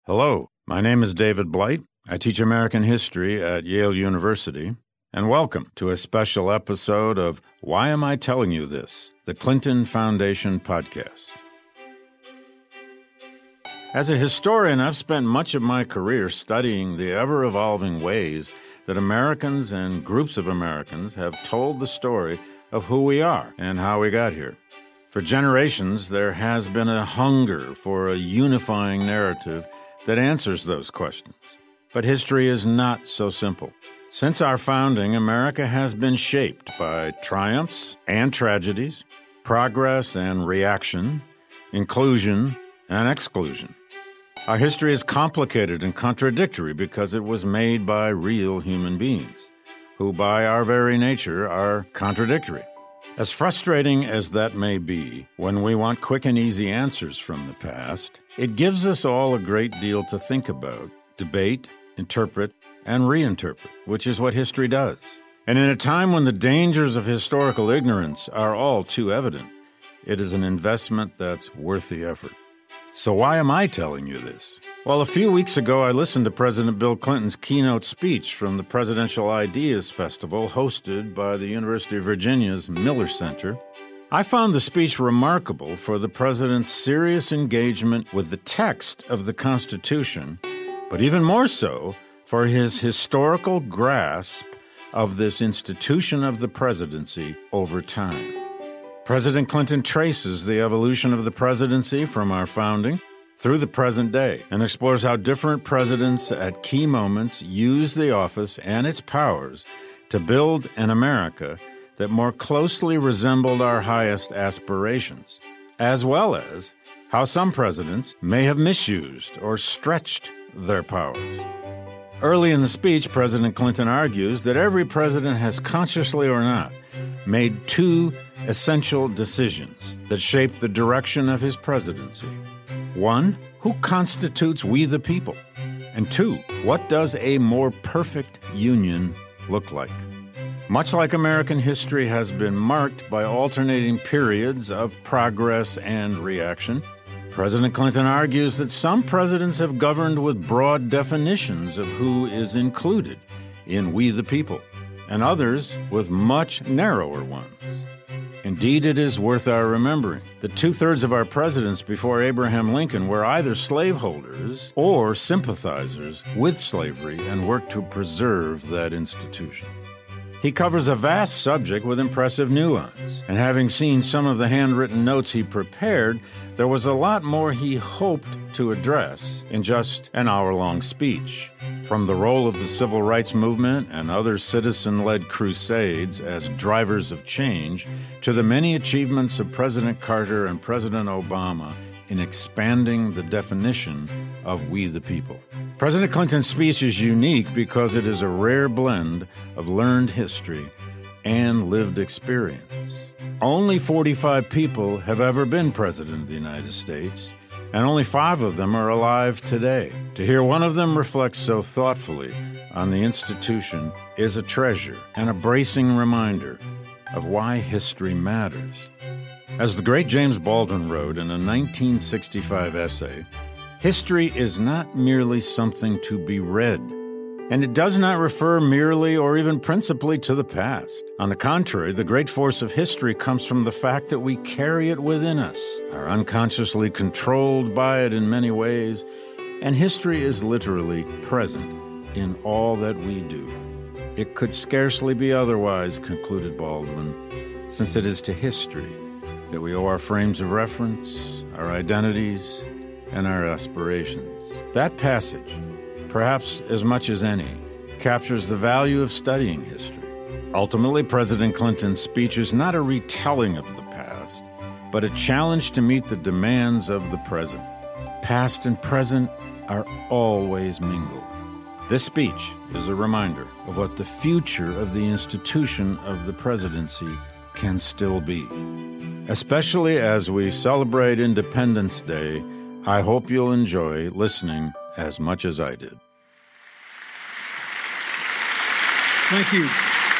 Hello, my name is David Blight. I teach American history at Yale University, and welcome to a special episode of Why Am I Telling You This? The Clinton Foundation podcast. As a historian, I've spent much of my career studying the ever-evolving ways that Americans and groups of Americans have told the story of who we are and how we got here. For generations, there has been a hunger for a unifying narrative that answers those questions. But history is not so simple. Since our founding, America has been shaped by triumphs and tragedies, progress and reaction, inclusion and exclusion. Our history is complicated and contradictory because it was made by real human beings, who by our very nature are contradictory. As frustrating as that may be, when we want quick and easy answers from the past, it gives us all a great deal to think about, debate, interpret, and reinterpret, which is what history does. And in a time when the dangers of historical ignorance are all too evident, it is an investment that's worth the effort. So why am I telling you this? Well, a few weeks ago, I listened to President Bill Clinton's keynote speech from the Presidential Ideas Festival hosted by the University of Virginia's Miller Center. I found the speech remarkable for the president's serious engagement with the text of the Constitution, but even more so for his historical grasp of this institution of the presidency over time. President Clinton traces the evolution of the presidency from our founding through the present day and explores how different presidents at key moments use the office and its powers to build an America that more closely resembled our highest aspirations, as well as how some presidents may have misused or stretched their powers. Early in the speech, President Clinton argues that every president has, consciously or not, made two essential decisions that shape the direction of his presidency. One, who constitutes we the people? And two, what does a more perfect union look like? Much like American history has been marked by alternating periods of progress and reaction, President Clinton argues that some presidents have governed with broad definitions of who is included in we the people, and others with much narrower ones. Indeed, it is worth our remembering that two-thirds of our presidents before Abraham Lincoln were either slaveholders or sympathizers with slavery and worked to preserve that institution. He covers a vast subject with impressive nuance, and having seen some of the handwritten notes he prepared, there was a lot more he hoped to address in just an hour-long speech. From the role of the civil rights movement and other citizen-led crusades as drivers of change to the many achievements of President Carter and President Obama in expanding the definition of we the people. President Clinton's speech is unique because it is a rare blend of learned history and lived experience. Only 45 people have ever been president of the United States, and only 5 of them are alive today. To hear one of them reflect so thoughtfully on the institution is a treasure and a bracing reminder of why history matters. As the great James Baldwin wrote in a 1965 essay, history is not merely something to be read, and it does not refer merely or even principally to the past. On the contrary, the great force of history comes from the fact that we carry it within us, are unconsciously controlled by it in many ways, and history is literally present in all that we do. It could scarcely be otherwise, concluded Baldwin, since it is to history that we owe our frames of reference, our identities, and our aspirations. That passage, perhaps as much as any, captures the value of studying history. Ultimately, President Clinton's speech is not a retelling of the past, but a challenge to meet the demands of the present. Past and present are always mingled. This speech is a reminder of what the future of the institution of the presidency can still be. Especially as we celebrate Independence Day, I hope you'll enjoy listening as much as I did. Thank you.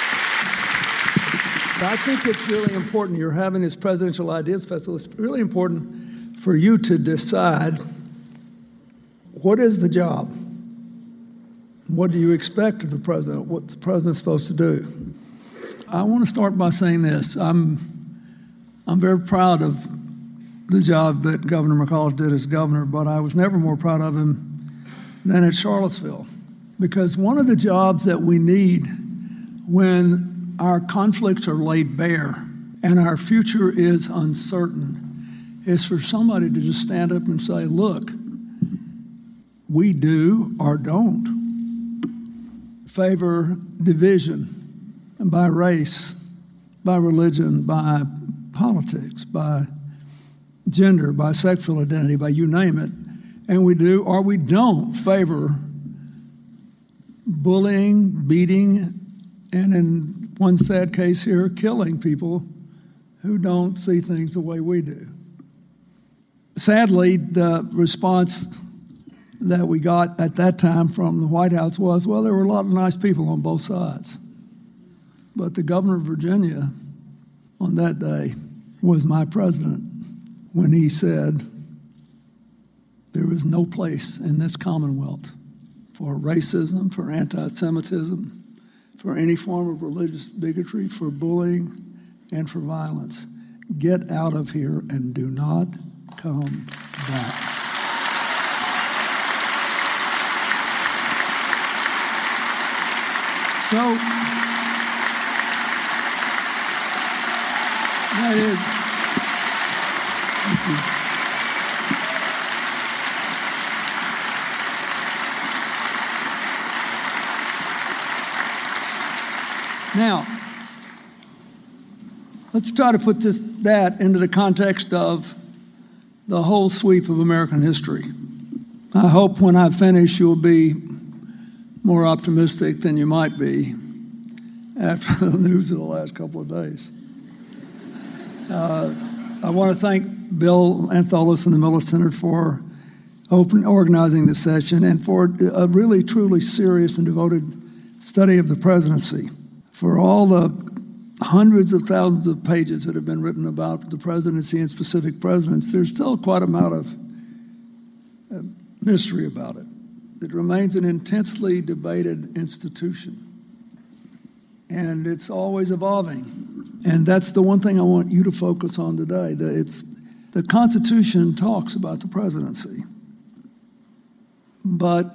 I think it's really important. You're having this Presidential Ideas Festival. It's really important for you to decide what is the job? What do you expect of the president? What the president's supposed to do? I want to start by saying this. I'm very proud of the job that Governor McAuliffe did as governor, but I was never more proud of him than at Charlottesville. Because one of the jobs that we need when our conflicts are laid bare and our future is uncertain is for somebody to just stand up and say, look, we do or don't favor division by race, by religion, by politics, by gender, by sexual identity, by you name it, and we do or we don't favor bullying, beating, and in one sad case here, killing people who don't see things the way we do. Sadly, the response that we got at that time from the White House was, well, there were a lot of nice people on both sides. But the governor of Virginia on that day was my president when he said, there is no place in this Commonwealth for racism, for anti-Semitism, for any form of religious bigotry, for bullying, and for violence. Get out of here and do not come back. So, that is, thank you. Now, let's try to put that into the context of the whole sweep of American history. I hope when I finish you'll be more optimistic than you might be after the news of the last couple of days. I want to thank Bill Antholis and the Miller Center for organizing this session and for a really, truly serious and devoted study of the presidency. For all the hundreds of thousands of pages that have been written about the presidency and specific presidents, there's still quite a amount of mystery about it. It remains an intensely debated institution, and it's always evolving. And that's the one thing I want you to focus on today. The Constitution talks about the presidency, but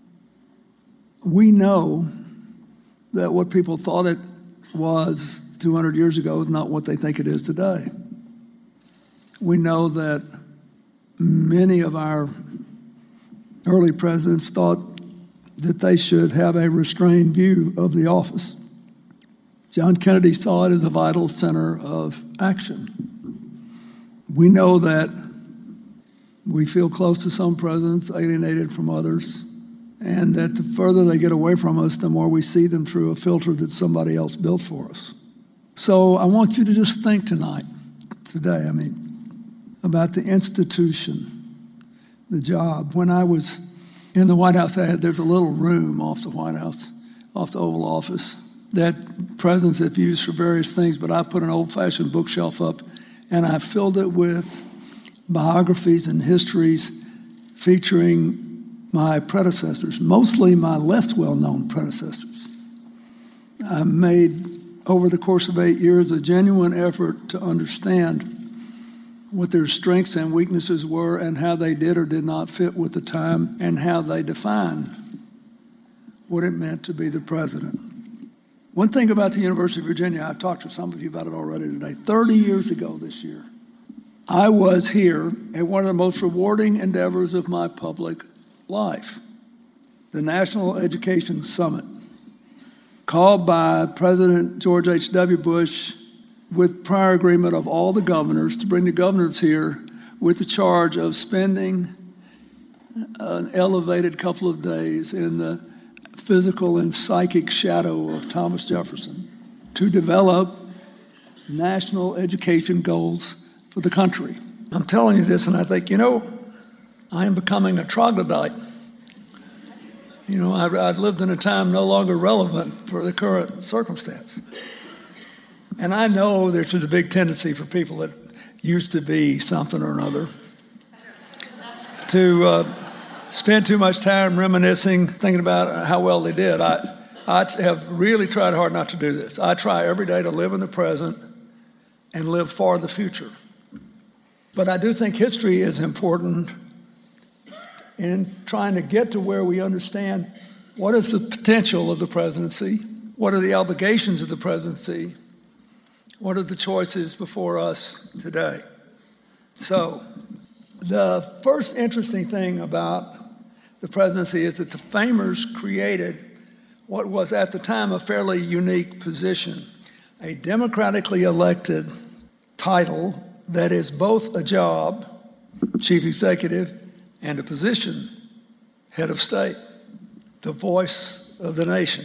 we know that what people thought it was 200 years ago is not what they think it is today. We know that many of our early presidents thought that they should have a restrained view of the office. John Kennedy saw it as a vital center of action. We know that we feel close to some presidents, alienated from others, and that the further they get away from us, the more we see them through a filter that somebody else built for us. So I want you to just think today, about the institution, the job. When I was in the White House, there's a little room off the White House, off the Oval Office, that presidents have used for various things, but I put an old-fashioned bookshelf up, and I filled it with biographies and histories featuring my predecessors, mostly my less well-known predecessors. I made, over the course of 8 years, a genuine effort to understand what their strengths and weaknesses were and how they did or did not fit with the time and how they defined what it meant to be the president. One thing about the University of Virginia, I've talked to some of you about it already today. 30 years ago this year, I was here at one of the most rewarding endeavors of my public life, the National Education Summit, called by President George H.W. Bush with prior agreement of all the governors to bring the governors here with the charge of spending an elevated couple of days in the physical and psychic shadow of Thomas Jefferson to develop national education goals for the country. I'm telling you this, and I think, I am becoming a troglodyte. I've lived in a time no longer relevant for the current circumstance. And I know there's a big tendency for people that used to be something or another to spend too much time reminiscing, thinking about how well they did. I have really tried hard not to do this. I try every day to live in the present and live for the future. But I do think history is important in trying to get to where we understand what is the potential of the presidency, what are the obligations of the presidency, what are the choices before us today. So the first interesting thing about the presidency is that the framers created what was at the time a fairly unique position, a democratically elected title that is both a job, chief executive, and a position, head of state, the voice of the nation.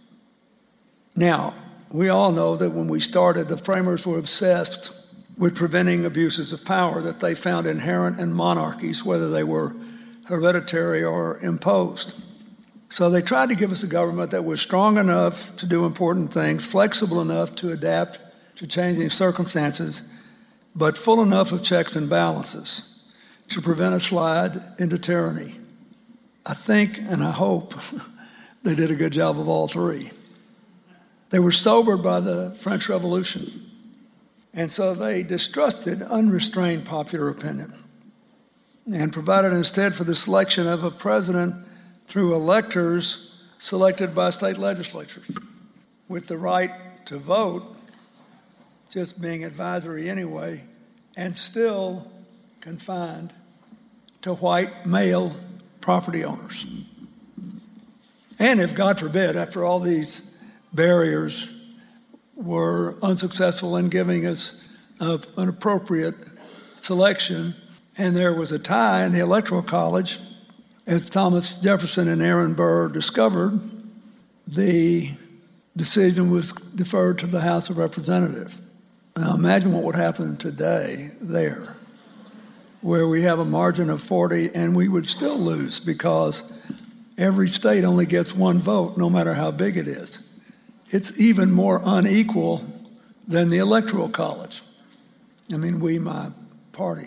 Now, we all know that when we started, the framers were obsessed with preventing abuses of power that they found inherent in monarchies, whether they were hereditary or imposed. So they tried to give us a government that was strong enough to do important things, flexible enough to adapt to changing circumstances, but full enough of checks and balances to prevent a slide into tyranny. I think and I hope they did a good job of all three. They were sobered by the French Revolution, and so they distrusted unrestrained popular opinion and provided instead for the selection of a president through electors selected by state legislatures, with the right to vote just being advisory anyway, and still confined to white male property owners. And if, God forbid, after all these barriers were unsuccessful in giving us an appropriate selection, and there was a tie in the Electoral College, as Thomas Jefferson and Aaron Burr discovered, the decision was deferred to the House of Representatives. Now imagine what would happen today there, where we have a margin of 40 and we would still lose because every state only gets one vote, no matter how big it is. It's even more unequal than the Electoral College. I mean, we, my party.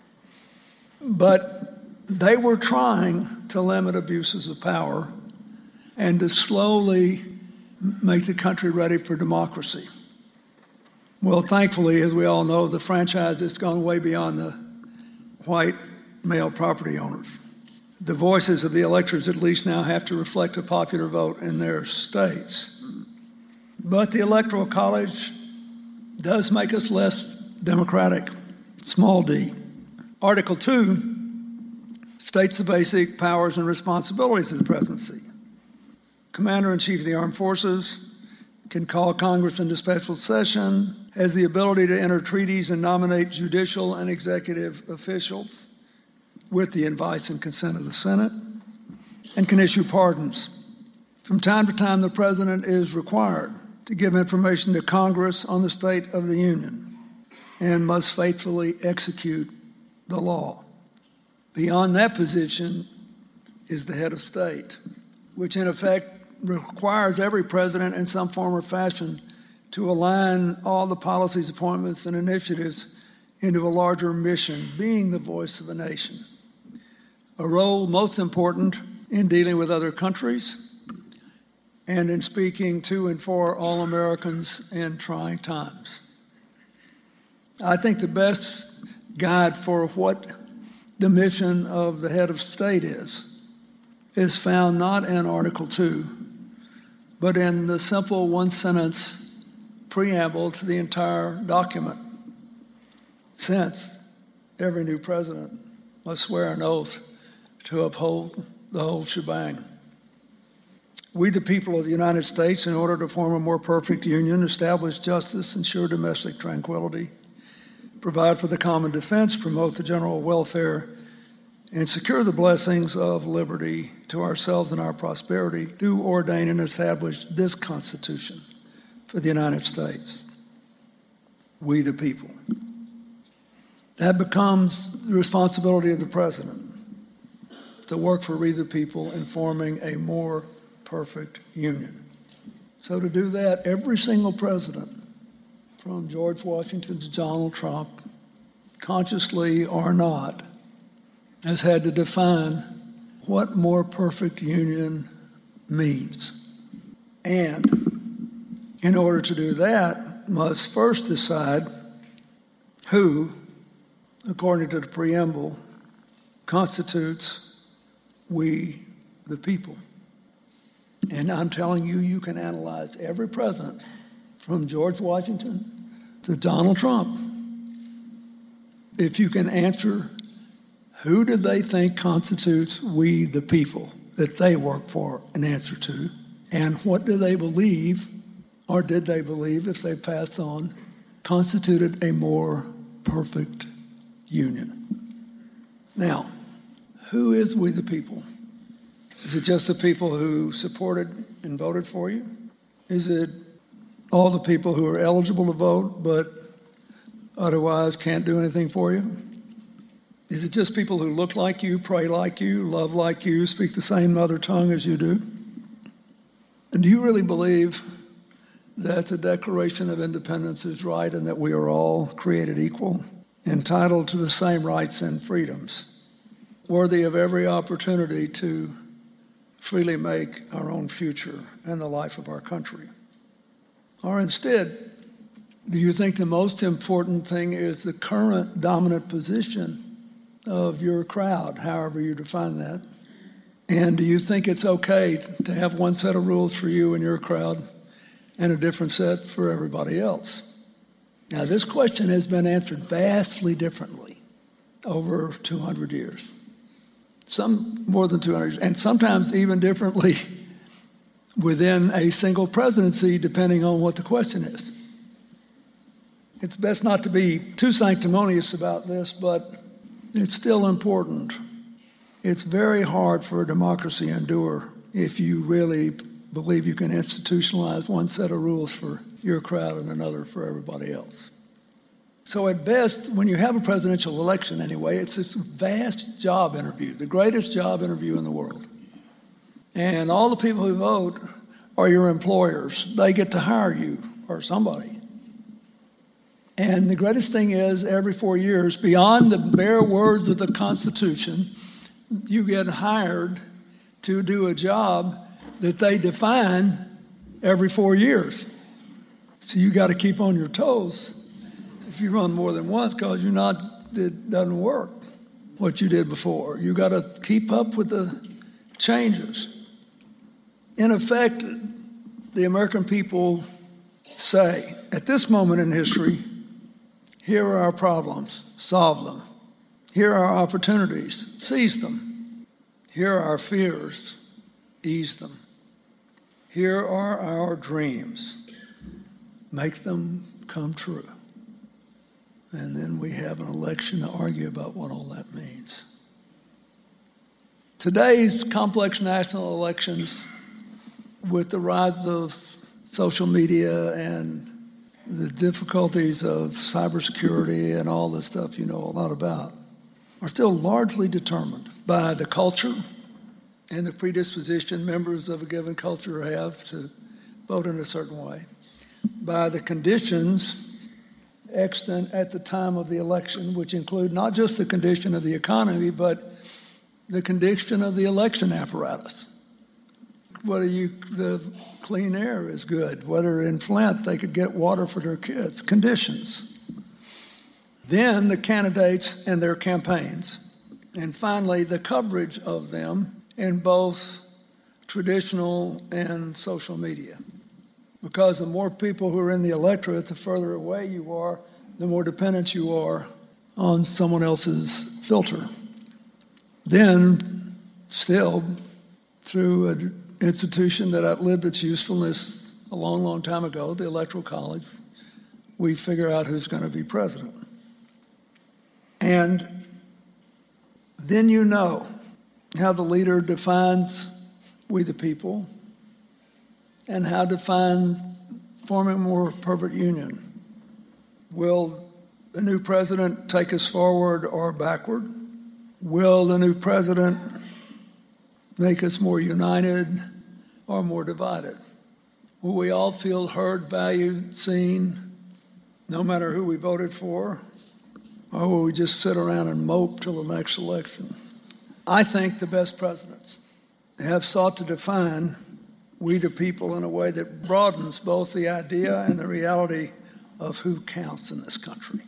But they were trying to limit abuses of power and to slowly make the country ready for democracy. Well, thankfully, as we all know, the franchise has gone way beyond the white male property owners. The voices of the electors at least now have to reflect a popular vote in their states. But the Electoral College does make us less democratic, small d. Article 2 states the basic powers and responsibilities of the presidency. Commander-in-Chief of the Armed Forces can call Congress into special session, has the ability to enter treaties and nominate judicial and executive officials with the advice and consent of the Senate, and can issue pardons. From time to time, the president is required to give information to Congress on the state of the Union and must faithfully execute the law. Beyond that position is the head of state, which in effect requires every president in some form or fashion to align all the policies, appointments, and initiatives into a larger mission, being the voice of a nation. A role most important in dealing with other countries and in speaking to and for all Americans in trying times. I think the best guide for what the mission of the head of state is found not in Article 2, but in the simple one-sentence preamble to the entire document. Since every new president must swear an oath to uphold the whole shebang. We, the people of the United States, in order to form a more perfect union, establish justice, ensure domestic tranquility, provide for the common defense, promote the general welfare, and secure the blessings of liberty to ourselves and our prosperity, do ordain and establish this Constitution for the United States. We, the people. That becomes the responsibility of the president, to work for we, the people, in forming a more perfect union. So to do that, every single president, from George Washington to Donald Trump, consciously or not, has had to define what more perfect union means. And in order to do that, must first decide who, according to the preamble, constitutes we the people. And I'm telling you, you can analyze every president from George Washington to Donald Trump. If you can answer who did they think constitutes we the people that they work for an answer to, and what do they believe, or did they believe, if they passed on, constituted a more perfect union. Now, who is we the people? Is it just the people who supported and voted for you? Is it all the people who are eligible to vote but otherwise can't do anything for you? Is it just people who look like you, pray like you, love like you, speak the same mother tongue as you do? And do you really believe that the Declaration of Independence is right and that we are all created equal, entitled to the same rights and freedoms, worthy of every opportunity to freely make our own future and the life of our country? Or instead, do you think the most important thing is the current dominant position of your crowd, however you define that? And do you think it's okay to have one set of rules for you and your crowd and a different set for everybody else? Now, this question has been answered vastly differently over 200 years. Some more than 200 years, and sometimes even differently within a single presidency, depending on what the question is. It's best not to be too sanctimonious about this, but it's still important. It's very hard for a democracy to endure if you really believe you can institutionalize one set of rules for your crowd and another for everybody else. So at best, when you have a presidential election anyway, it's this vast job interview, the greatest job interview in the world. And all the people who vote are your employers. They get to hire you or somebody. And the greatest thing is, every 4 years, beyond the bare words of the Constitution, you get hired to do a job that they define every 4 years. So you got to keep on your toes if you run more than once, because it doesn't work what you did before. You got to keep up with the changes. In effect, the American people say, at this moment in history, here are our problems, solve them. Here are our opportunities, seize them. Here are our fears, ease them. Here are our dreams, make them come true. And then we have an election to argue about what all that means. Today's complex national elections, with the rise of social media and the difficulties of cybersecurity and all the stuff you know a lot about, are still largely determined by the culture and the predisposition members of a given culture have to vote in a certain way, by the conditions extant at the time of the election, which include not just the condition of the economy, but the condition of the election apparatus. Whether the clean air is good, whether in Flint they could get water for their kids, conditions. Then the candidates and their campaigns, and finally the coverage of them in both traditional and social media. Because the more people who are in the electorate, the further away you are, the more dependent you are on someone else's filter. Then, still, through an institution that outlived its usefulness a long, long time ago, the Electoral College, we figure out who's going to be president. And then you know how the leader defines we the people, and how defines forming a more perfect union. Will the new president take us forward or backward? Will the new president make us more united or more divided? Will we all feel heard, valued, seen, no matter who we voted for? Or will we just sit around and mope till the next election? I think the best presidents have sought to define we the people in a way that broadens both the idea and the reality of who counts in this country.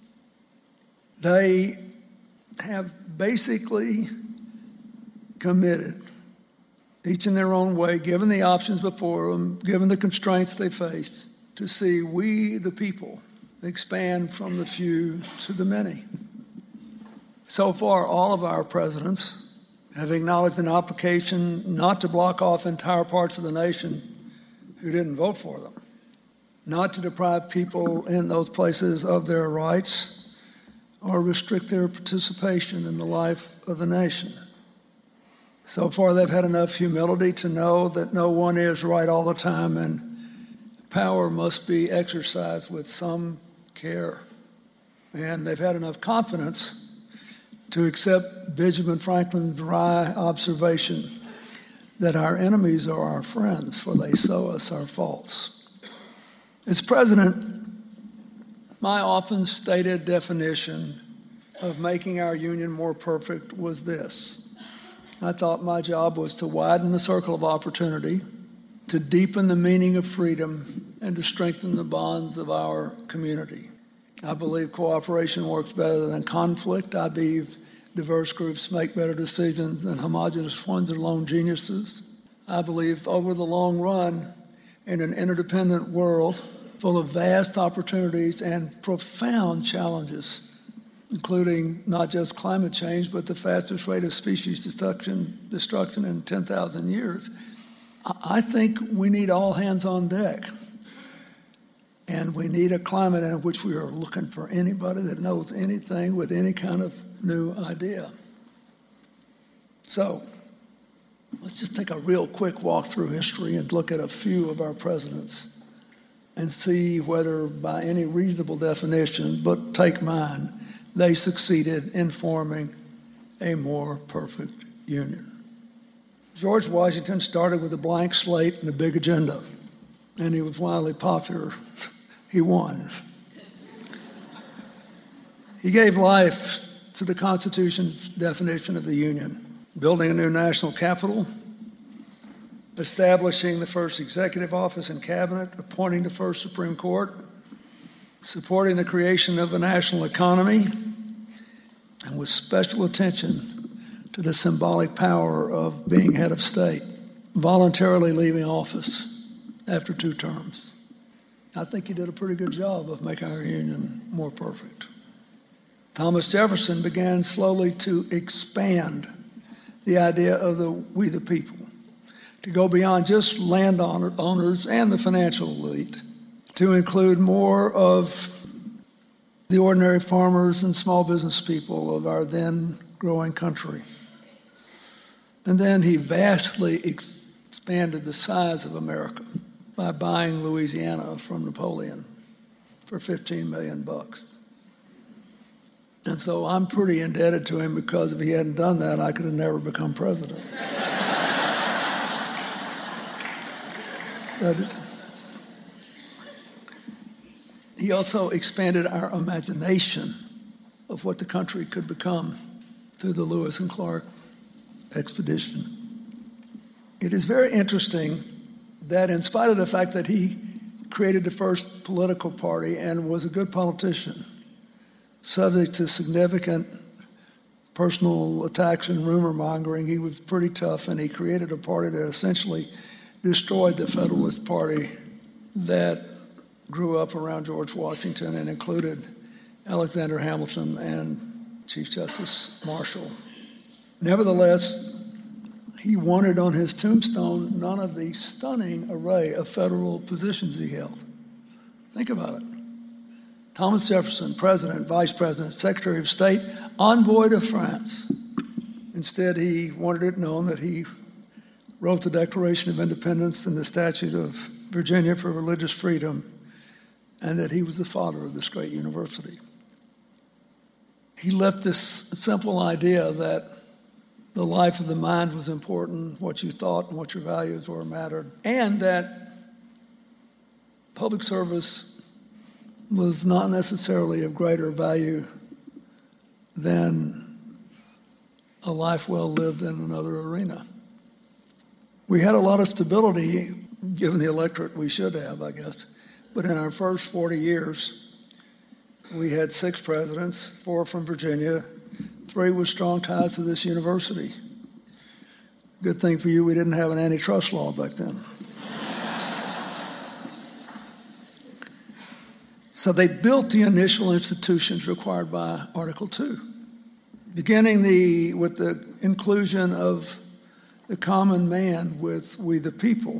They have basically committed, each in their own way, given the options before them, given the constraints they face, to see we the people expand from the few to the many. So far, all of our presidents have acknowledged an obligation not to block off entire parts of the nation who didn't vote for them, not to deprive people in those places of their rights or restrict their participation in the life of the nation. So far, they've had enough humility to know that no one is right all the time and power must be exercised with some care. And they've had enough confidence to accept Benjamin Franklin's wry observation that our enemies are our friends, for they sow us our faults. As president, my often stated definition of making our union more perfect was this. I thought my job was to widen the circle of opportunity, to deepen the meaning of freedom, and to strengthen the bonds of our community. I believe cooperation works better than conflict. I believe diverse groups make better decisions than homogeneous ones or lone geniuses. I believe over the long run, in an interdependent world full of vast opportunities and profound challenges, including not just climate change, but the fastest rate of species destruction in 10,000 years, I think we need all hands on deck. And we need a climate in which we are looking for anybody that knows anything with any kind of new idea. So let's just take a real quick walk through history and look at a few of our presidents and see whether by any reasonable definition, but take mine, they succeeded in forming a more perfect union. George Washington started with a blank slate and a big agenda, and he was wildly popular. He won. He gave life to the Constitution's definition of the Union, building a new national capital, establishing the first executive office and cabinet, appointing the first Supreme Court, supporting the creation of a national economy, and with special attention to the symbolic power of being head of state, voluntarily leaving office after 2 terms. I think he did a pretty good job of making our union more perfect. Thomas Jefferson began slowly to expand the idea of we the people, to go beyond just landowners and the financial elite, to include more of the ordinary farmers and small business people of our then growing country. And then he vastly expanded the size of America by buying Louisiana from Napoleon for $15 million. And so I'm pretty indebted to him, because if he hadn't done that, I could have never become president. But he also expanded our imagination of what the country could become through the Lewis and Clark expedition. It is very interesting that in spite of the fact that he created the first political party and was a good politician, subject to significant personal attacks and rumor mongering, he was pretty tough, and he created a party that essentially destroyed the Federalist Party that grew up around George Washington and included Alexander Hamilton and Chief Justice Marshall. Nevertheless, he wanted on his tombstone none of the stunning array of federal positions he held. Think about it. Thomas Jefferson, President, Vice President, Secretary of State, Envoy to France. Instead, he wanted it known that he wrote the Declaration of Independence and the Statute of Virginia for religious freedom, and that he was the father of this great university. He left this simple idea that the life of the mind was important, what you thought and what your values were mattered, and that public service was not necessarily of greater value than a life well lived in another arena. We had a lot of stability, given the electorate we should have, I guess. But in our first 40 years, we had 6 presidents, 4 from Virginia, 3 with strong ties to this university. Good thing for you, we didn't have an antitrust law back then. So they built the initial institutions required by Article 2, beginning with the inclusion of the common man with we the people.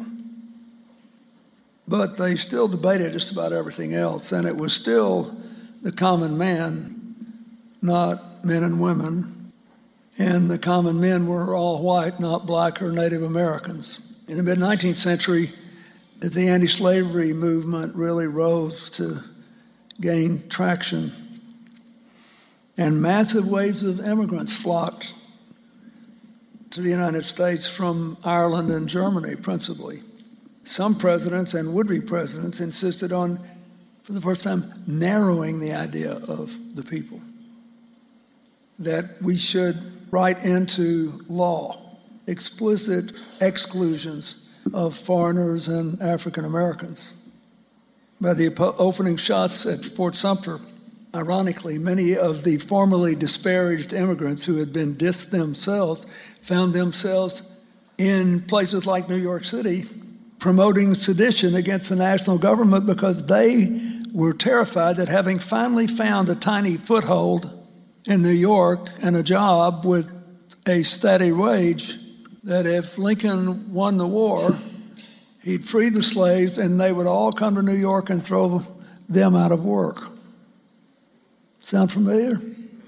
But they still debated just about everything else, and it was still the common man, not men and women. And the common men were all white, not black or Native Americans. In the mid-19th century, the anti-slavery movement really rose to gain traction, and massive waves of immigrants flocked to the United States from Ireland and Germany, principally. Some presidents and would-be presidents insisted on, for the first time, narrowing the idea of the people, that we should write into law explicit exclusions of foreigners and African Americans. By the opening shots at Fort Sumter, ironically, many of the formerly disparaged immigrants who had been dissed themselves found themselves in places like New York City promoting sedition against the national government because they were terrified that, having finally found a tiny foothold in New York and a job with a steady wage, that if Lincoln won the war, he'd free the slaves and they would all come to New York and throw them out of work. Sound familiar?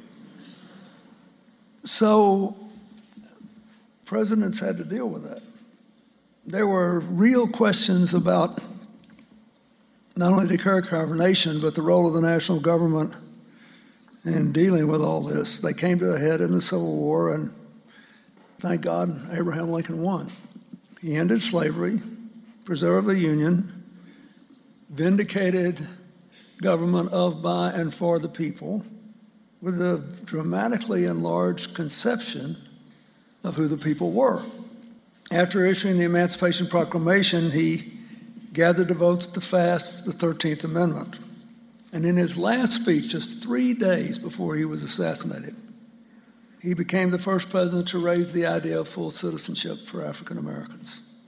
So presidents had to deal with that. There were real questions about not only the character of our nation, but the role of the national government in dealing with all this. They came to a head in the Civil War, and thank God Abraham Lincoln won. He ended slavery, preserved the Union, vindicated government of, by, and for the people, with a dramatically enlarged conception of who the people were. After issuing the Emancipation Proclamation, he gathered the votes to pass the 13th Amendment. And in his last speech, just 3 days before he was assassinated, he became the first president to raise the idea of full citizenship for African Americans.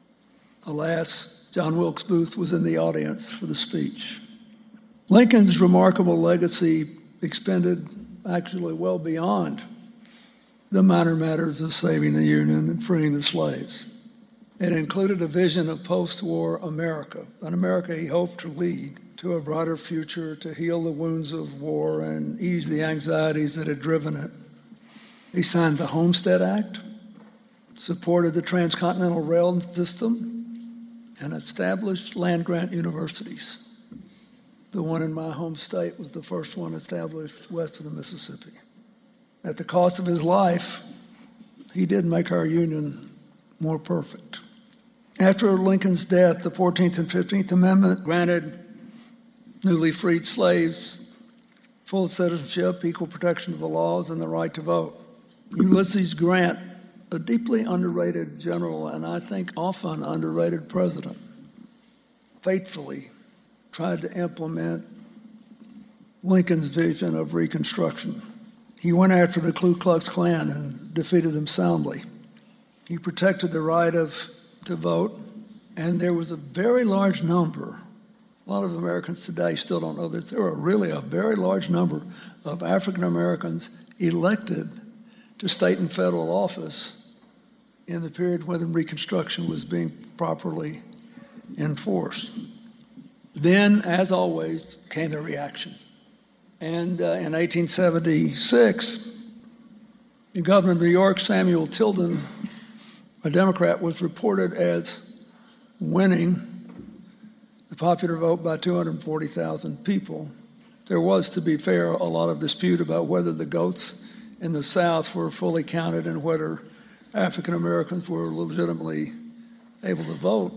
Alas, John Wilkes Booth was in the audience for the speech. Lincoln's remarkable legacy extended actually well beyond the minor matters of saving the Union and freeing the slaves. It included a vision of post-war America, an America he hoped to lead to a brighter future, to heal the wounds of war and ease the anxieties that had driven it. He signed the Homestead Act, supported the transcontinental rail system, and established land-grant universities. The one in my home state was the first one established west of the Mississippi. At the cost of his life, he did make our Union more perfect. After Lincoln's death, the 14th and 15th Amendment granted newly freed slaves full citizenship, equal protection of the laws, and the right to vote. Ulysses Grant, a deeply underrated general and I think often underrated president, faithfully tried to implement Lincoln's vision of Reconstruction. He went after the Ku Klux Klan and defeated them soundly. He protected the right to vote, and there was a very large number. A lot of Americans today still don't know this. There were really a very large number of African Americans elected to state and federal office in the period when Reconstruction was being properly enforced. Then, as always, came the reaction. And in 1876, the governor of New York, Samuel Tilden, a Democrat, was reported as winning the popular vote by 240,000 people. There was, to be fair, a lot of dispute about whether the goats in the South were fully counted and whether African Americans were legitimately able to vote.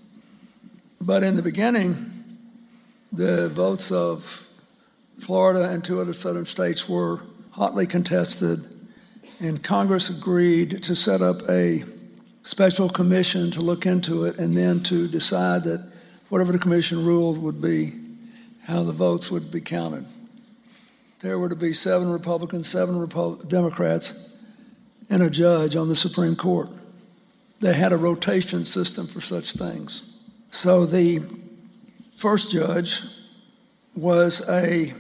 But in the beginning, the votes of Florida and 2 other southern states were hotly contested, And Congress agreed to set up a special commission to look into it and then to decide that whatever the commission ruled would be how the votes would be counted. There were to be 7 Republicans, 7 Democrats, and a judge on the Supreme Court. They had a rotation system for such things. So the first judge was a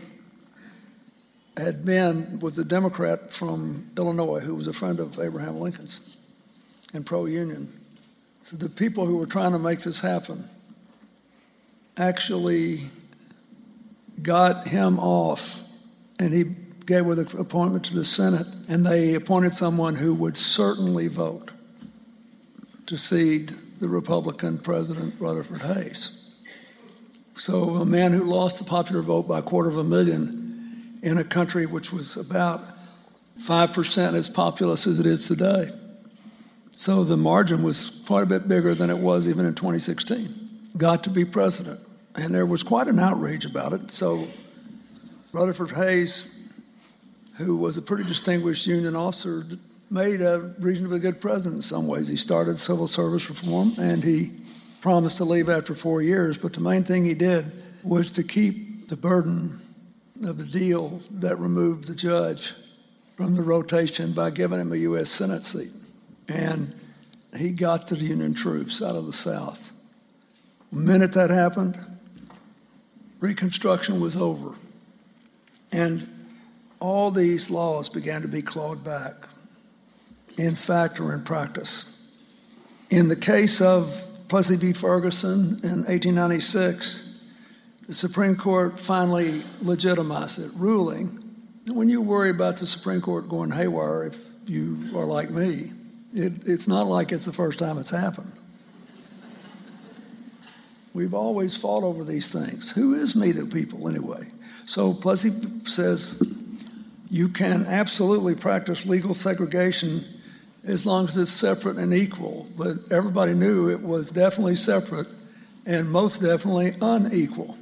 Democrat from Illinois who was a friend of Abraham Lincoln's and pro-union. So the people who were trying to make this happen actually got him off, and he gave an appointment to the Senate, and they appointed someone who would certainly vote to seat the Republican President Rutherford Hayes. So a man who lost the popular vote by 250,000 in a country which was about 5% as populous as it is today. So the margin was quite a bit bigger than it was even in 2016. Got to be president. And there was quite an outrage about it. So Rutherford Hayes, who was a pretty distinguished union officer, made a reasonably good president in some ways. He started civil service reform, and he promised to leave after 4 years. But the main thing he did was to keep the burden of the deal that removed the judge from the rotation by giving him a U.S. Senate seat. And he got the Union troops out of the South. The minute that happened, Reconstruction was over. And all these laws began to be clawed back, in fact or in practice. In the case of Plessy v. Ferguson in 1896, the Supreme Court finally legitimized it, ruling. And when you worry about the Supreme Court going haywire, if you are like me, it's not like it's the first time it's happened. We've always fought over these things. Who is me to people anyway? So Plessy says you can absolutely practice legal segregation as long as it's separate and equal. But everybody knew it was definitely separate and most definitely unequal.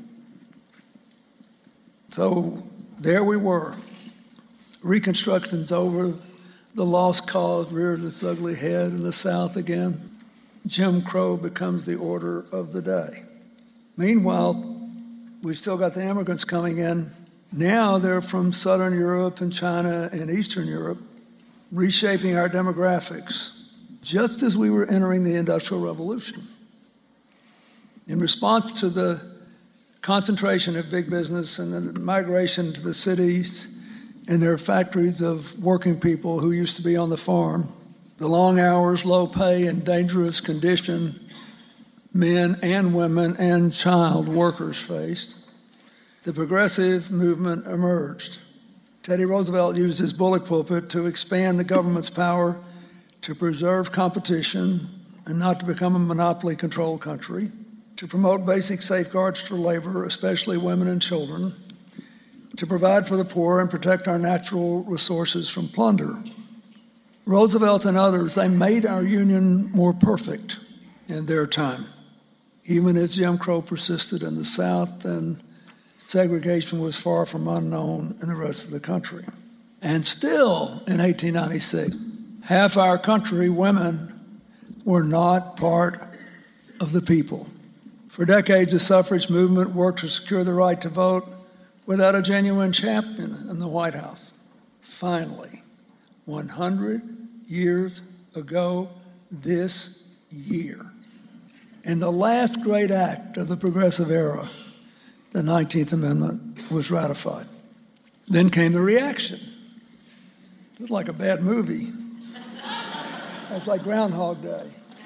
So there we were. Reconstruction's over. The lost cause rears its ugly head in the South again. Jim Crow becomes the order of the day. Meanwhile, we've still got the immigrants coming in. Now they're from Southern Europe and China and Eastern Europe, reshaping our demographics, just as we were entering the Industrial Revolution. In response to the concentration of big business and the migration to the cities and their factories of working people who used to be on the farm, the long hours, low pay, and dangerous condition men and women and child workers faced, the progressive movement emerged. Teddy Roosevelt used his bully pulpit to expand the government's power to preserve competition and not to become a monopoly-controlled country, to promote basic safeguards for labor, especially women and children, to provide for the poor and protect our natural resources from plunder. Roosevelt and others, they made our union more perfect in their time, even as Jim Crow persisted in the South and segregation was far from unknown in the rest of the country. And still, in 1896, half our country, women, were not part of the people. For decades, the suffrage movement worked to secure the right to vote without a genuine champion in the White House. Finally, 100 years ago this year, in the last great act of the progressive era, the 19th Amendment was ratified. Then came the reaction. It was like a bad movie. It's like Groundhog Day.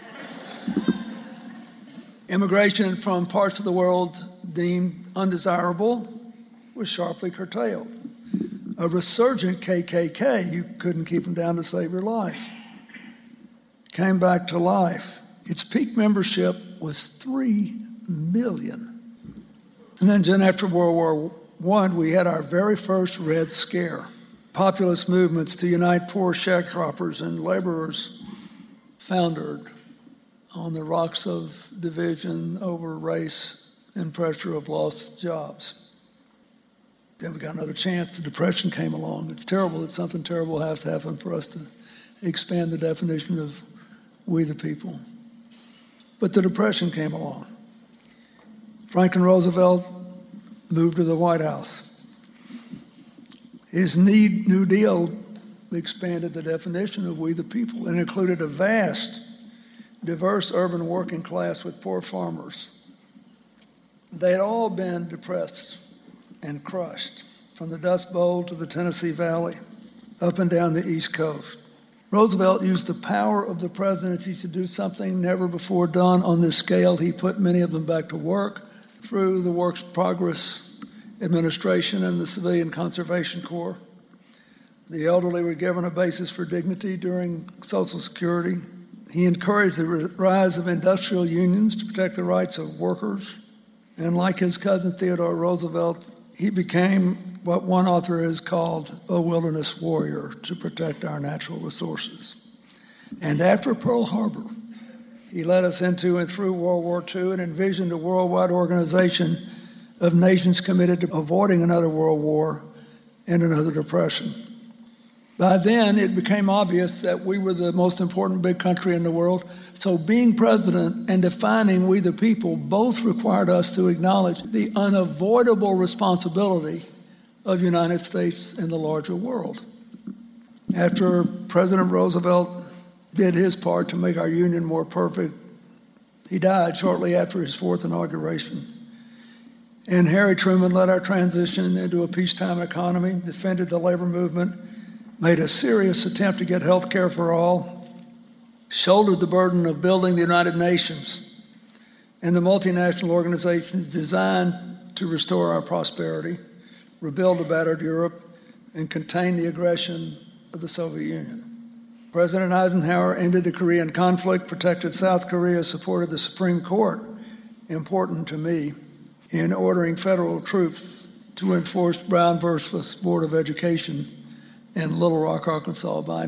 Immigration from parts of the world deemed undesirable was sharply curtailed. A resurgent KKK, you couldn't keep them down to save your life, came back to life. Its peak membership was 3 million. And then after World War I, we had our very first Red Scare. Populist movements to unite poor sharecroppers and laborers foundered on the rocks of division over race and pressure of lost jobs. Then we got another chance. The Depression came along. It's terrible that something terrible has to happen for us to expand the definition of we the people. But the Depression came along. Franklin Roosevelt moved to the White House. His New Deal expanded the definition of we the people and included a vast, diverse urban working class with poor farmers. They had all been depressed and crushed from the Dust Bowl to the Tennessee Valley, up and down the East Coast. Roosevelt used the power of the presidency to do something never before done on this scale. He put many of them back to work through the Works Progress Administration and the Civilian Conservation Corps. The elderly were given a basis for dignity during Social Security. He encouraged the rise of industrial unions to protect the rights of workers. And like his cousin Theodore Roosevelt, he became what one author has called a wilderness warrior to protect our natural resources. And after Pearl Harbor, he led us into and through World War II and envisioned a worldwide organization of nations committed to avoiding another world war and another depression. By then, it became obvious that we were the most important big country in the world. So being president and defining we the people both required us to acknowledge the unavoidable responsibility of the United States in the larger world. After President Roosevelt did his part to make our union more perfect, he died shortly after his fourth inauguration. And Harry Truman led our transition into a peacetime economy, defended the labor movement, made a serious attempt to get health care for all, shouldered the burden of building the United Nations and the multinational organizations designed to restore our prosperity, rebuild a battered Europe, and contain the aggression of the Soviet Union. President Eisenhower ended the Korean conflict, protected South Korea, supported the Supreme Court, important to me, in ordering federal troops to enforce Brown versus Board of Education in Little Rock, Arkansas, by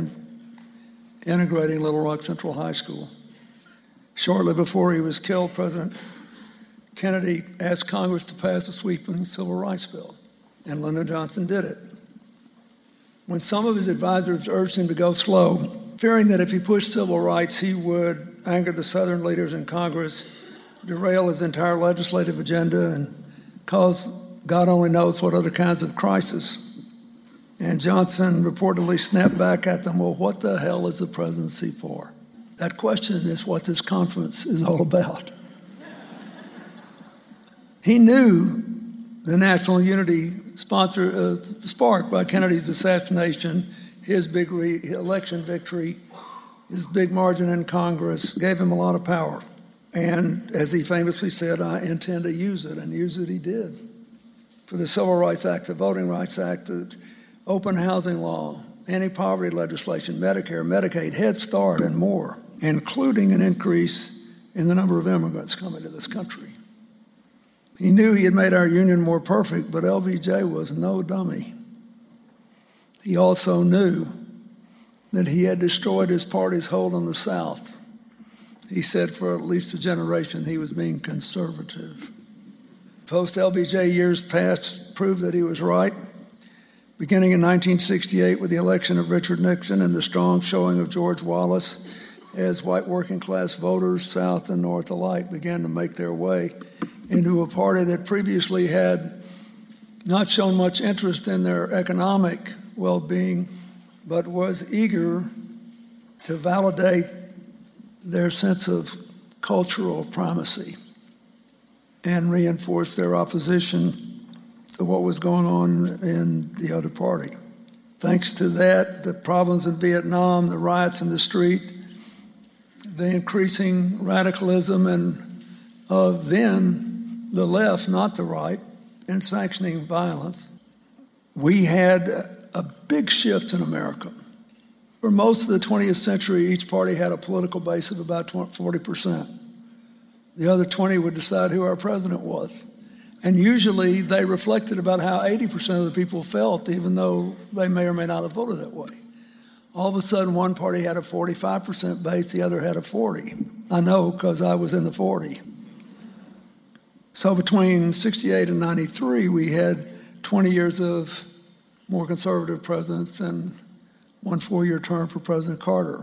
integrating Little Rock Central High School. Shortly before he was killed, President Kennedy asked Congress to pass a sweeping civil rights bill, and Lyndon Johnson did it. When some of his advisors urged him to go slow, fearing that if he pushed civil rights, he would anger the Southern leaders in Congress, derail his entire legislative agenda, and cause God only knows what other kinds of crisis. And Johnson reportedly snapped back at them, well, what the hell is the presidency for? That question is what this conference is all about. He knew the national unity sparked by Kennedy's assassination, his big election victory, his big margin in Congress, gave him a lot of power. And as he famously said, I intend to use it, and use it he did. For the Civil Rights Act, the Voting Rights Act, the open housing law, anti-poverty legislation, Medicare, Medicaid, Head Start, and more, including an increase in the number of immigrants coming to this country. He knew he had made our union more perfect, but LBJ was no dummy. He also knew that he had destroyed his party's hold on the South. He said for at least a generation he was being conservative. Post-LBJ years past proved that he was right. Beginning in 1968 with the election of Richard Nixon and the strong showing of George Wallace, as white working class voters, South and North alike, began to make their way into a party that previously had not shown much interest in their economic well-being, but was eager to validate their sense of cultural primacy and reinforce their opposition to what was going on in the other party. Thanks to that, the problems in Vietnam, the riots in the street, the increasing radicalism and of then the left, not the right, in sanctioning violence, we had a big shift in America. For most of the 20th century, each party had a political base of about 40%. The other 20 would decide who our president was. And usually they reflected about how 80% of the people felt, even though they may or may not have voted that way. All of a sudden, one party had a 45% base, the other had a 40. I know because I was in the 40. So between 68 and 93, we had 20 years of more conservative presidents and one 4-year term for President Carter.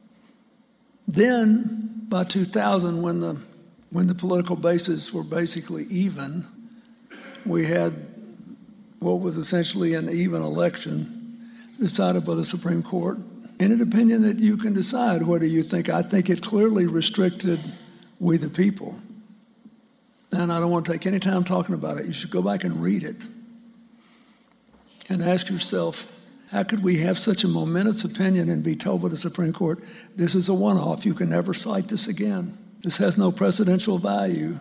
Then, by 2000, when the political bases were basically even, we had what was essentially an even election decided by the Supreme Court in an opinion that you can decide whether you think. I think it clearly restricted we the people. And I don't want to take any time talking about it. You should go back and read it and ask yourself, how could we have such a momentous opinion and be told by the Supreme Court, this is a one-off, you can never cite this again. This has no precedential value.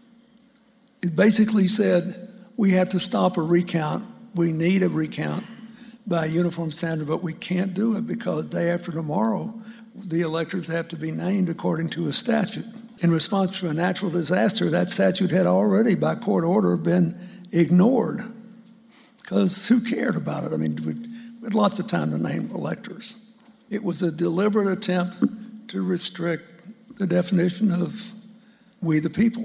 It basically said, we have to stop a recount. We need a recount by a uniform standard, but we can't do it because day after tomorrow, the electors have to be named according to a statute. In response to a natural disaster, that statute had already, by court order, been ignored because who cared about it? I mean, we had lots of time to name electors. It was a deliberate attempt to restrict the definition of we the people.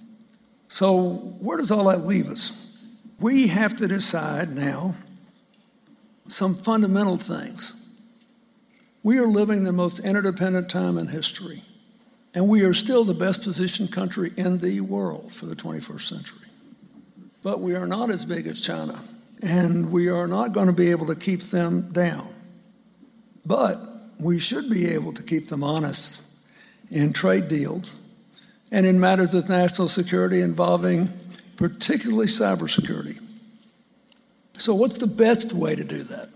So where does all that leave us? We have to decide now some fundamental things. We are living the most interdependent time in history, and we are still the best positioned country in the world for the 21st century. But we are not as big as China, and we are not going to be able to keep them down. But we should be able to keep them honest in trade deals and in matters of national security involving particularly cybersecurity. So what's the best way to do that?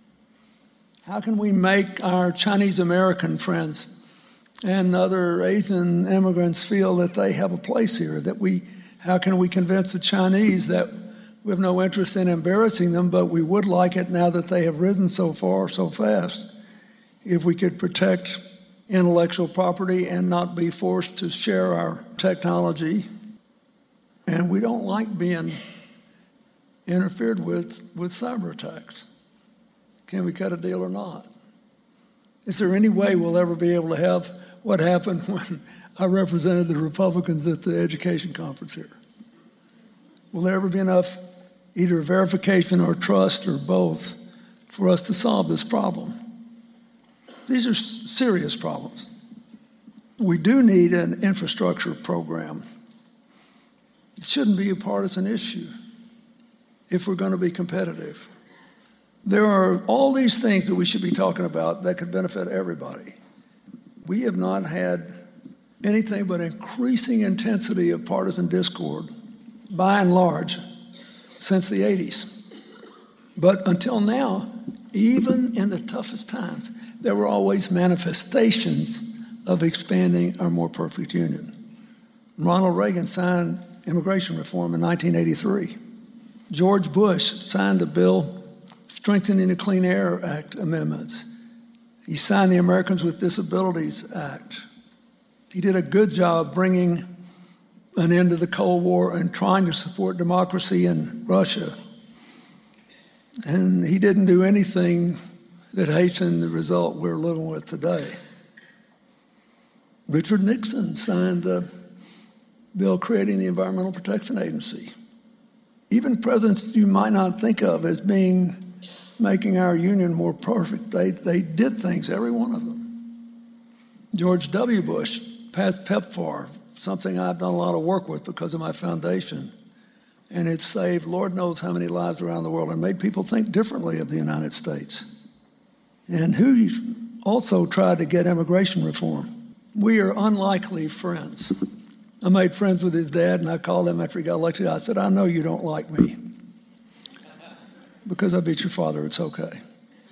How can we make our Chinese American friends and other Asian immigrants feel that they have a place here? How can we convince the Chinese that we have no interest in embarrassing them, but we would like it now that they have risen so far, so fast, if we could protect intellectual property and not be forced to share our technology. And we don't like being interfered with cyber attacks. Can we cut a deal or not? Is there any way we'll ever be able to have what happened when I represented the Republicans at the education conference here? Will there ever be enough either verification or trust or both for us to solve this problem? These are serious problems. We do need an infrastructure program. It shouldn't be a partisan issue if we're going to be competitive. There are all these things that we should be talking about that could benefit everybody. We have not had anything but increasing intensity of partisan discord, by and large, since the 80s. But until now, even in the toughest times, there were always manifestations of expanding our more perfect union. Ronald Reagan signed immigration reform in 1983. George Bush signed a bill strengthening the Clean Air Act amendments. He signed the Americans with Disabilities Act. He did a good job bringing an end to the Cold War and trying to support democracy in Russia. And he didn't do anything that hastened the result we're living with today. Richard Nixon signed the bill creating the Environmental Protection Agency. Even presidents you might not think of as making our union more perfect, they did things, every one of them. George W. Bush passed PEPFAR, something I've done a lot of work with because of my foundation. And it saved Lord knows how many lives around the world and made people think differently of the United States. And who also tried to get immigration reform. We are unlikely friends. I made friends with his dad, and I called him after he got elected. I said, I know you don't like me. Because I beat your father, it's okay.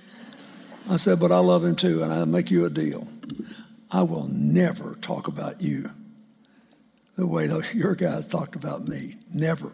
I said, but I love him too, and I'll make you a deal. I will never talk about you the way your guys talked about me. Never.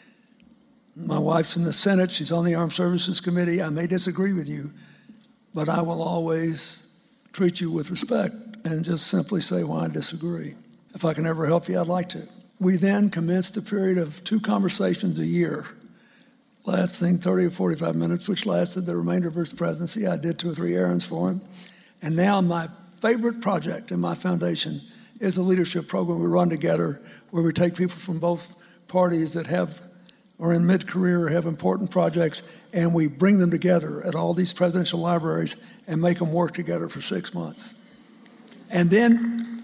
My wife's in the Senate. She's on the Armed Services Committee. I may disagree with you, but I will always treat you with respect and just simply say why I disagree. If I can ever help you, I'd like to. We then commenced a period of 2 conversations a year, lasting 30 or 45 minutes, which lasted the remainder of his presidency. I did 2 or 3 errands for him. And now my favorite project in my foundation is the leadership program we run together, where we take people from both parties that have or in mid-career or have important projects, and we bring them together at all these presidential libraries and make them work together for 6 months. And then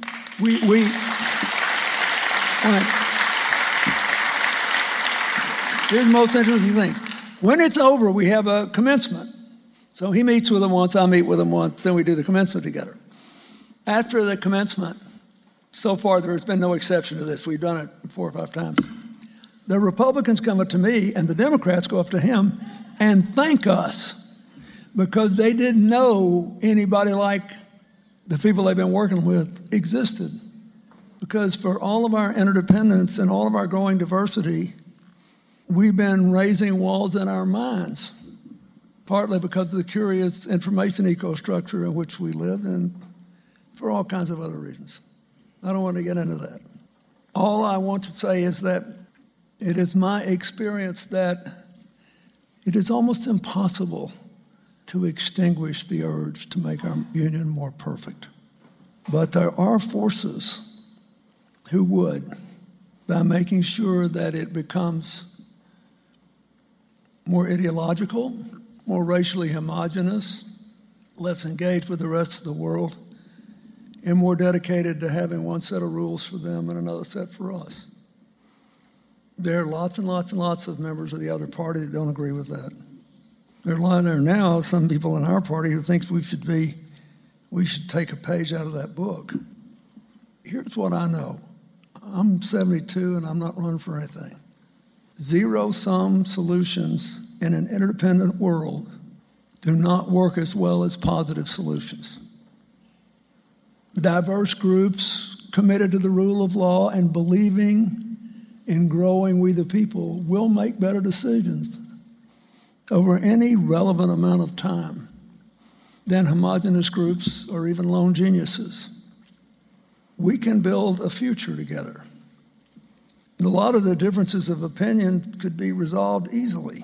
here's the most interesting thing. When it's over, we have a commencement. So he meets with them once, I meet with him once, then we do the commencement together. After the commencement, so far there has been no exception to this. We've done it 4 or 5 times. The Republicans come up to me and the Democrats go up to him and thank us because they didn't know anybody like the people they've been working with existed. Because for all of our interdependence and all of our growing diversity, we've been raising walls in our minds, partly because of the curious information ecostructure in which we live and for all kinds of other reasons. I don't want to get into that. All I want to say is that it is my experience that it is almost impossible to extinguish the urge to make our union more perfect. But there are forces who would, by making sure that it becomes more ideological, more racially homogenous, less engaged with the rest of the world, and more dedicated to having one set of rules for them and another set for us. There are lots and lots and lots of members of the other party that don't agree with that. There are now some people in our party who think we should take a page out of that book. Here's what I know. I'm 72 and I'm not running for anything. Zero-sum solutions in an interdependent world do not work as well as positive solutions. Diverse groups committed to the rule of law and believing in growing we the people will make better decisions over any relevant amount of time than homogeneous groups or even lone geniuses. We can build a future together. A lot of the differences of opinion could be resolved easily.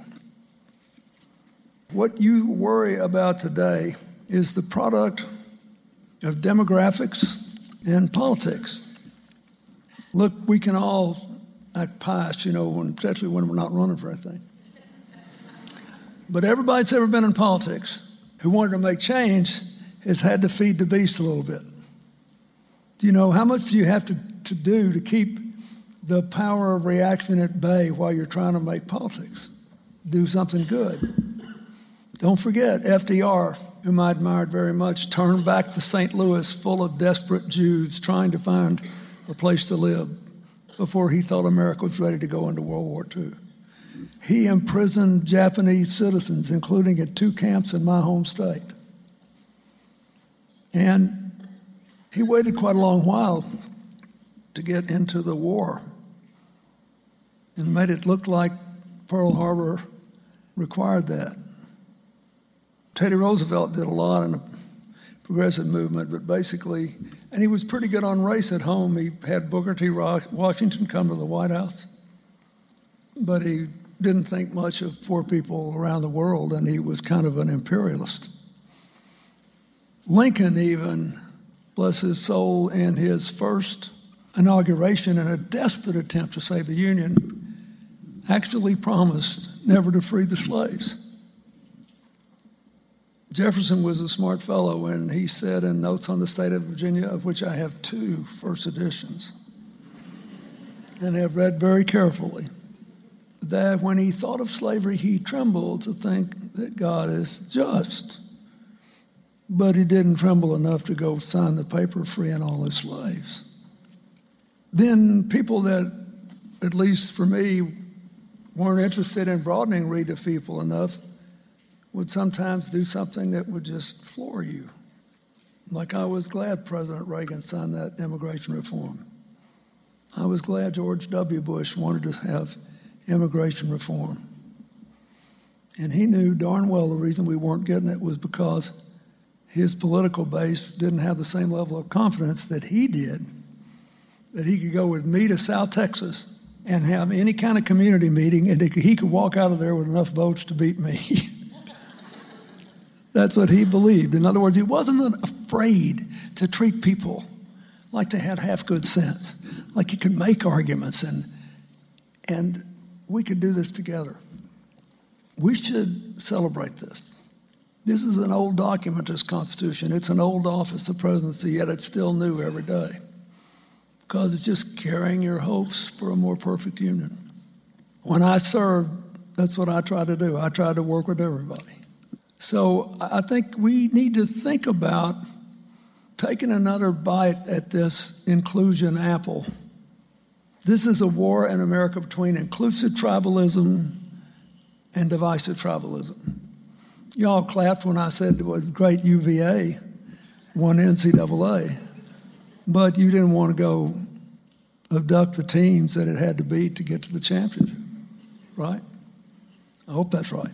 What you worry about today is the product of demographics and politics. Look, we can all act pious, especially when we're not running for anything. But everybody that's ever been in politics who wanted to make change has had to feed the beast a little bit. Do you know how much do you have to do to keep the power of reaction at bay while you're trying to make politics? Do something good. Don't forget, FDR, whom I admired very much, turned back to St. Louis full of desperate Jews trying to find a place to live before he thought America was ready to go into World War II. He imprisoned Japanese citizens, including at 2 camps in my home state. And he waited quite a long while to get into the war and made it look like Pearl Harbor required that. Teddy Roosevelt did a lot in the progressive movement, but basically, and he was pretty good on race at home. He had Booker T. Washington come to the White House, but he didn't think much of poor people around the world, and he was kind of an imperialist. Lincoln even, bless his soul, in his first inauguration in a desperate attempt to save the Union, actually promised never to free the slaves. Jefferson was a smart fellow, and he said in Notes on the State of Virginia, of which I have 2 first editions, and have read very carefully, that when he thought of slavery, he trembled to think that God is just. But he didn't tremble enough to go sign the paper freeing all his slaves. Then people that, at least for me, weren't interested in broadening Read the People enough would sometimes do something that would just floor you. Like I was glad President Reagan signed that immigration reform. I was glad George W. Bush wanted to have immigration reform. And he knew darn well the reason we weren't getting it was because his political base didn't have the same level of confidence that he did, that he could go with me to South Texas and have any kind of community meeting and he could walk out of there with enough votes to beat me. That's what he believed. In other words, he wasn't afraid to treat people like they had half good sense, like he could make arguments. And we could do this together. We should celebrate this. This is an old document, this Constitution. It's an old office of presidency, yet it's still new every day because it's just carrying your hopes for a more perfect union. When I served, that's what I tried to do. I tried to work with everybody. So I think we need to think about taking another bite at this inclusion apple. This is a war in America between inclusive tribalism and divisive tribalism. Y'all clapped when I said it was great UVA won NCAA, but you didn't want to go abduct the teams that it had to beat to get to the championship, right? I hope that's right.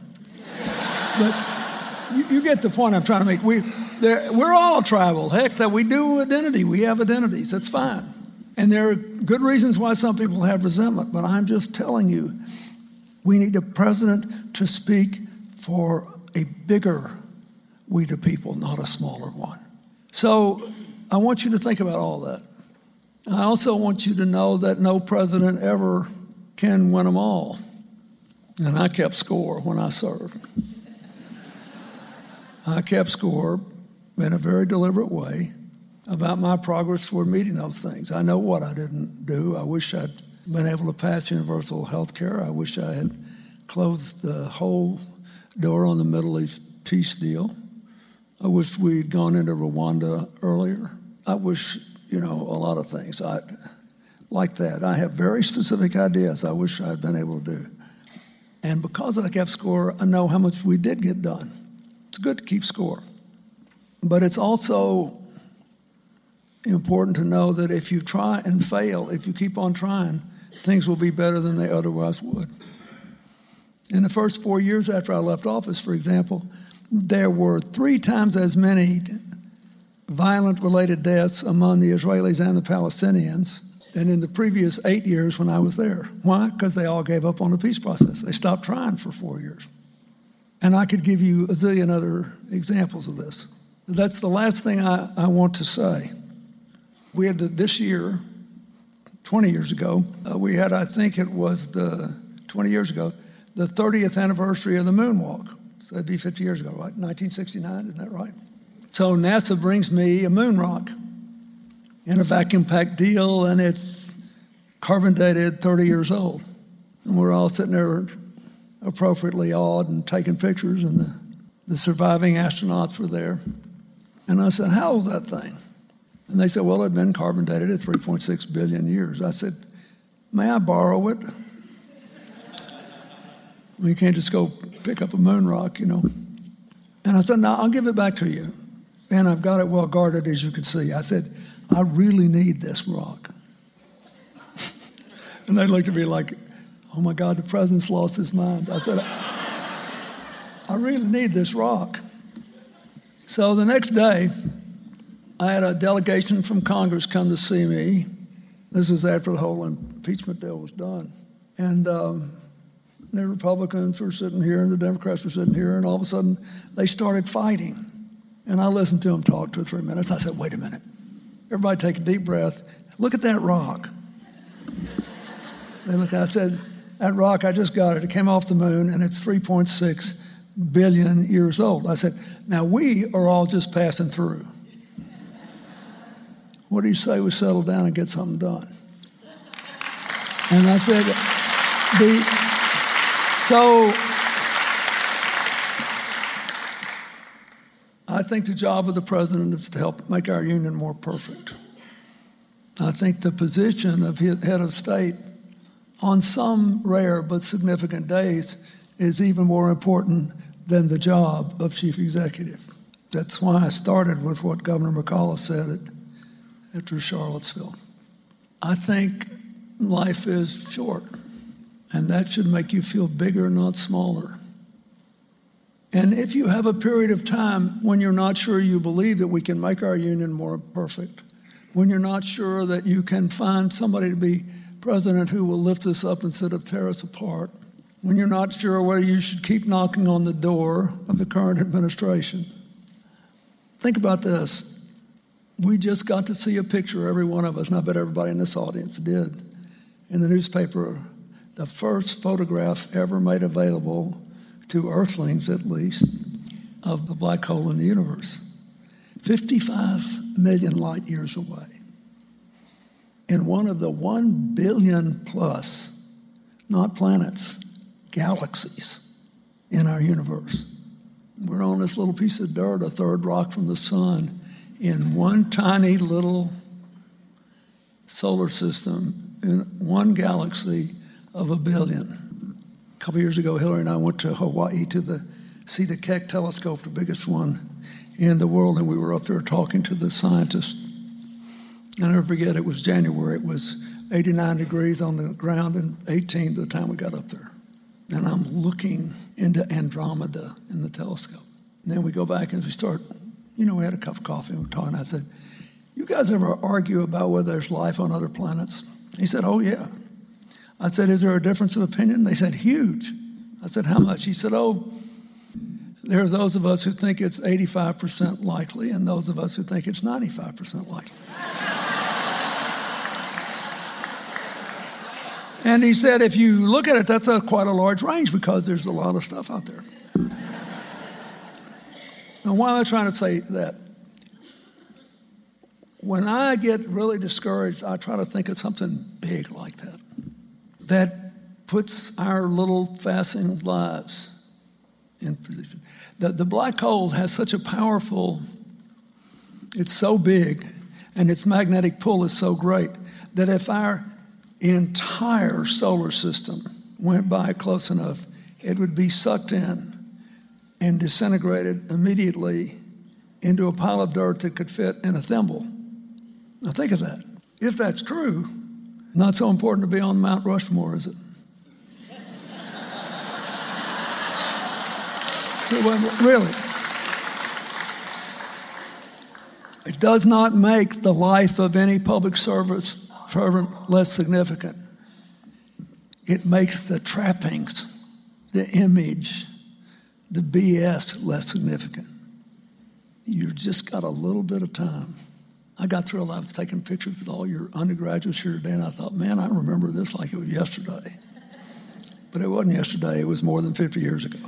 But you get the point I'm trying to make. We're all tribal. Heck, that we do identity. We have identities. That's fine. And there are good reasons why some people have resentment, but I'm just telling you, we need a president to speak for a bigger we the people, not a smaller one. So I want you to think about all that. I also want you to know that no president ever can win them all. And I kept score when I served. I kept score in a very deliberate way about my progress toward meeting those things. I know what I didn't do. I wish I'd been able to pass universal health care. I wish I had closed the whole door on the Middle East peace deal. I wish we'd gone into Rwanda earlier. I wish, a lot of things like that. I have very specific ideas I wish I'd been able to do. And because I kept score, I know how much we did get done. It's good to keep score. But it's also important to know that if you try and fail, if you keep on trying, things will be better than they otherwise would. In the first 4 years after I left office, for example, there were 3 times as many violent-related deaths among the Israelis and the Palestinians than in the previous 8 years when I was there. Why? Because they all gave up on the peace process. They stopped trying for 4 years. And I could give you a zillion other examples of this. That's the last thing I want to say. We had this year, 20 years ago, we had, I think it was 20 years ago, the 30th anniversary of the moonwalk. So that'd be 50 years ago, right? 1969, isn't that right? So NASA brings me a moon rock in a vacuum-packed deal, and it's carbon dated 30 years old. And we're all sitting there appropriately awed and taking pictures, and the surviving astronauts were there. And I said, how old is that thing? And they said, well, it had been carbon dated at 3.6 billion years. I said, may I borrow it? You can't just go pick up a moon rock, And I said, no, I'll give it back to you. And I've got it well guarded, as you can see. I said, I really need this rock. And they looked at me like, oh my God, the president's lost his mind. I said, I really need this rock. So the next day, I had a delegation from Congress come to see me. This is after the whole impeachment deal was done. And the Republicans were sitting here and the Democrats were sitting here, and all of a sudden they started fighting. And I listened to them talk 2 or 3 minutes. I said, wait a minute. Everybody take a deep breath. Look at that rock. I said, that rock, I just got it. It came off the moon, and it's 3.6 billion years old. I said, now we are all just passing through. What do you say we settle down and get something done? And I said, so I think the job of the president is to help make our union more perfect. I think the position of head of state on some rare but significant days is even more important than the job of chief executive. That's why I started with what Governor McAuliffe said after Charlottesville. I think life is short, and that should make you feel bigger, not smaller. And if you have a period of time when you're not sure you believe that we can make our union more perfect, when you're not sure that you can find somebody to be president who will lift us up instead of tear us apart, when you're not sure whether you should keep knocking on the door of the current administration, think about this. We just got to see a picture, every one of us, and I bet everybody in this audience did, in the newspaper the first photograph ever made available to Earthlings, at least, of the black hole in the universe. 55 million light years away. In one of the 1 billion plus, not planets, galaxies in our universe. We're on this little piece of dirt, a third rock from the sun, in one tiny little solar system, in one galaxy of 1 billion. A couple years ago, Hillary and I went to Hawaii to see the Keck telescope, the biggest one in the world, and we were up there talking to the scientists. I'll never forget, it was January. It was 89 degrees on the ground and 18 by the time we got up there. And I'm looking into Andromeda in the telescope. And then we go back and we start, we had a cup of coffee and we're talking. I said, you guys ever argue about whether there's life on other planets? He said, oh, yeah. I said, is there a difference of opinion? They said, huge. I said, how much? He said, there are those of us who think it's 85% likely and those of us who think it's 95% likely. And he said, if you look at it, that's quite a large range because there's a lot of stuff out there. Now, why am I trying to say that? When I get really discouraged, I try to think of something big like that, that puts our little fascinating lives in position. The black hole has such a powerful, it's so big, and its magnetic pull is so great that if our entire solar system went by close enough, it would be sucked in and disintegrated immediately into a pile of dirt that could fit in a thimble. Now think of that. If that's true, not so important to be on Mount Rushmore, is it? So, really, it does not make the life of any public servant less significant. It makes the trappings, the image, the BS less significant. You've just got a little bit of time. I got thrilled. I was taking pictures with all your undergraduates here today, and I thought, man, I remember this like it was yesterday. But it wasn't yesterday. It was more than 50 years ago.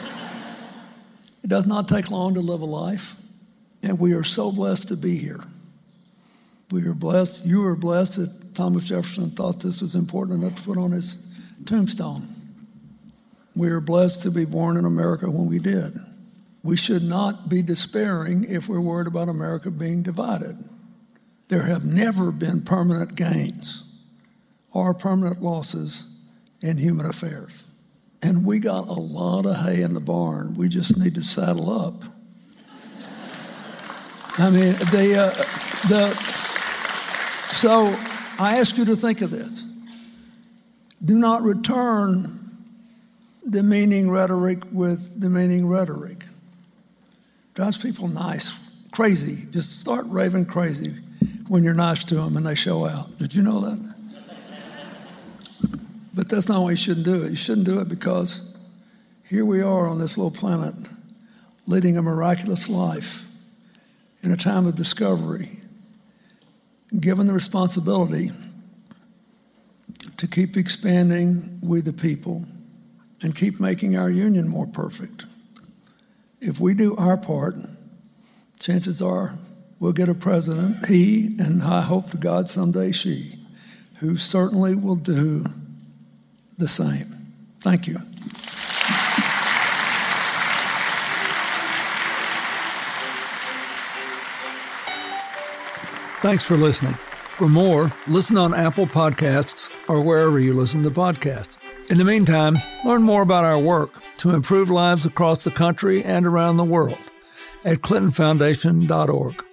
It does not take long to live a life, and we are so blessed to be here. We are blessed. You are blessed that Thomas Jefferson thought this was important enough to put on his tombstone. We are blessed to be born in America when we did. We should not be despairing if we're worried about America being divided. There have never been permanent gains or permanent losses in human affairs. And we got a lot of hay in the barn. We just need to saddle up. I mean, so I ask you to think of this. Do not return demeaning rhetoric with demeaning rhetoric. Drives people crazy. Just start raving crazy when you're nice to them and they show out. Did you know that? But that's not why you shouldn't do it. You shouldn't do it because here we are on this little planet leading a miraculous life in a time of discovery, given the responsibility to keep expanding with the people and keep making our union more perfect. If we do our part, chances are we'll get a president, he, and I hope to God someday she, who certainly will do the same. Thank you. Thanks for listening. For more, listen on Apple Podcasts or wherever you listen to podcasts. In the meantime, learn more about our work to improve lives across the country and around the world at ClintonFoundation.org.